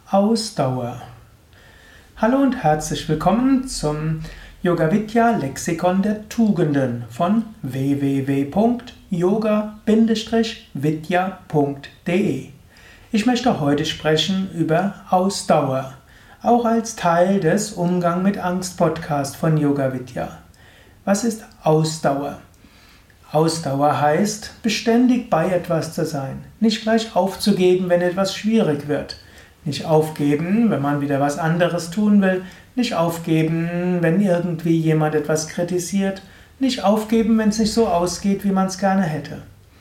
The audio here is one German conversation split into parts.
Ausdauer. Hallo und herzlich willkommen zum Yoga Vidya Lexikon der Tugenden von www.yoga-vidya.de. Ich möchte heute sprechen über Ausdauer, auch als Teil des Umgang mit Angst Podcast von Yoga Vidya. Was ist Ausdauer? Ausdauer heißt, beständig bei etwas zu sein, nicht gleich aufzugeben, wenn etwas schwierig wird. Nicht aufgeben, wenn man wieder was anderes tun will. Nicht aufgeben, wenn irgendwie jemand etwas kritisiert. Nicht aufgeben, wenn es nicht so ausgeht, wie man es gerne hätte.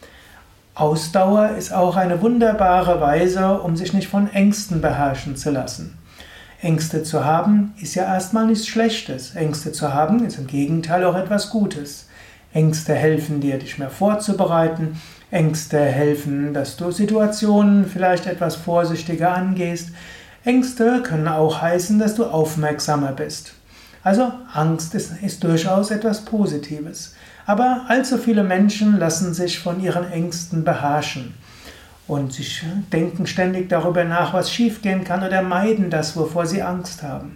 Ausdauer ist auch eine wunderbare Weise, um sich nicht von Ängsten beherrschen zu lassen. Ängste zu haben, ist ja erstmal nichts Schlechtes. Ängste zu haben, ist im Gegenteil auch etwas Gutes. Ängste helfen dir, dich mehr vorzubereiten. Ängste helfen, dass du Situationen vielleicht etwas vorsichtiger angehst. Ängste können auch heißen, dass du aufmerksamer bist. Also Angst ist durchaus etwas Positives. Aber allzu viele Menschen lassen sich von ihren Ängsten beherrschen. Und sie denken ständig darüber nach, was schiefgehen kann oder meiden das, wovor sie Angst haben.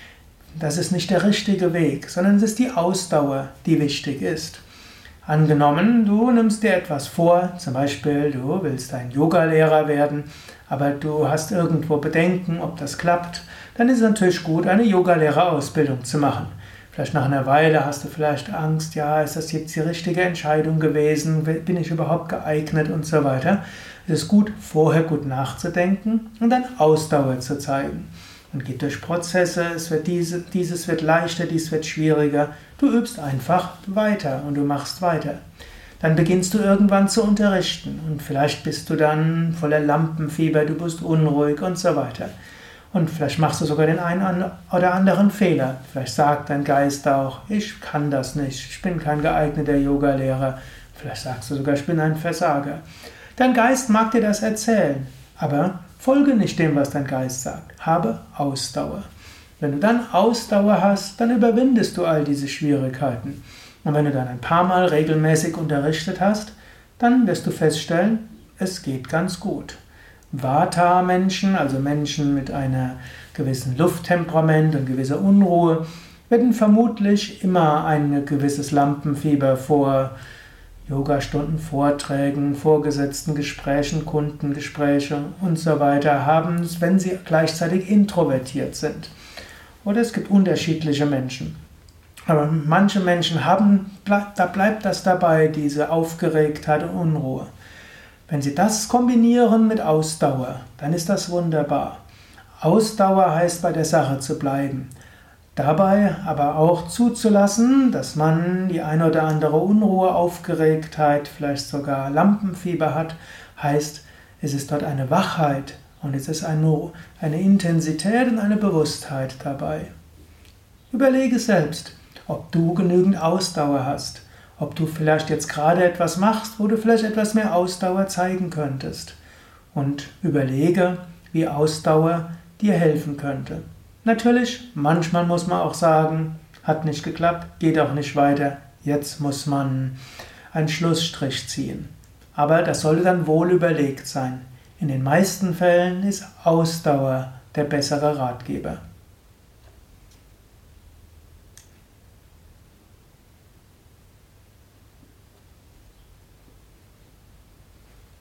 Das ist nicht der richtige Weg, sondern es ist die Ausdauer, die wichtig ist. Angenommen, du nimmst dir etwas vor, zum Beispiel du willst ein Yogalehrer werden, aber du hast irgendwo Bedenken, ob das klappt, dann ist es natürlich gut, eine Yogalehrerausbildung zu machen. Vielleicht nach einer Weile hast du vielleicht Angst, ja, ist das jetzt die richtige Entscheidung gewesen, bin ich überhaupt geeignet und so weiter. Es ist gut, vorher gut nachzudenken und dann Ausdauer zu zeigen. Und geht durch Prozesse, dieses wird leichter, dies wird schwieriger. Du übst einfach weiter und du machst weiter. Dann beginnst du irgendwann zu unterrichten und vielleicht bist du dann voller Lampenfieber, du bist unruhig und so weiter. Und vielleicht machst du sogar den einen oder anderen Fehler. Vielleicht sagt dein Geist auch, ich kann das nicht, ich bin kein geeigneter Yogalehrer. Vielleicht sagst du sogar, ich bin ein Versager. Dein Geist mag dir das erzählen, aber folge nicht dem, was dein Geist sagt. Habe Ausdauer. Wenn du dann Ausdauer hast, dann überwindest du all diese Schwierigkeiten. Und wenn du dann ein paar Mal regelmäßig unterrichtet hast, dann wirst du feststellen, es geht ganz gut. Vata-Menschen, also Menschen mit einer gewissen Lufttemperament und gewisser Unruhe, werden vermutlich immer ein gewisses Lampenfieber vor Yogastunden, Vorträgen, vorgesetzten Gesprächen, Kundengespräche und so weiter haben, wenn sie gleichzeitig introvertiert sind. Oder es gibt unterschiedliche Menschen. Aber manche Menschen da bleibt das dabei, diese Aufgeregtheit und Unruhe. Wenn sie das kombinieren mit Ausdauer, dann ist das wunderbar. Ausdauer heißt, bei der Sache zu bleiben. Dabei aber auch zuzulassen, dass man die ein oder andere Unruhe, Aufgeregtheit, vielleicht sogar Lampenfieber hat, heißt, es ist dort eine Wachheit und es ist eine Intensität und eine Bewusstheit dabei. Überlege selbst, ob du genügend Ausdauer hast, ob du vielleicht jetzt gerade etwas machst, wo du vielleicht etwas mehr Ausdauer zeigen könntest. Und überlege, wie Ausdauer dir helfen könnte. Natürlich, manchmal muss man auch sagen, hat nicht geklappt, geht auch nicht weiter, jetzt muss man einen Schlussstrich ziehen. Aber das sollte dann wohl überlegt sein. In den meisten Fällen ist Ausdauer der bessere Ratgeber.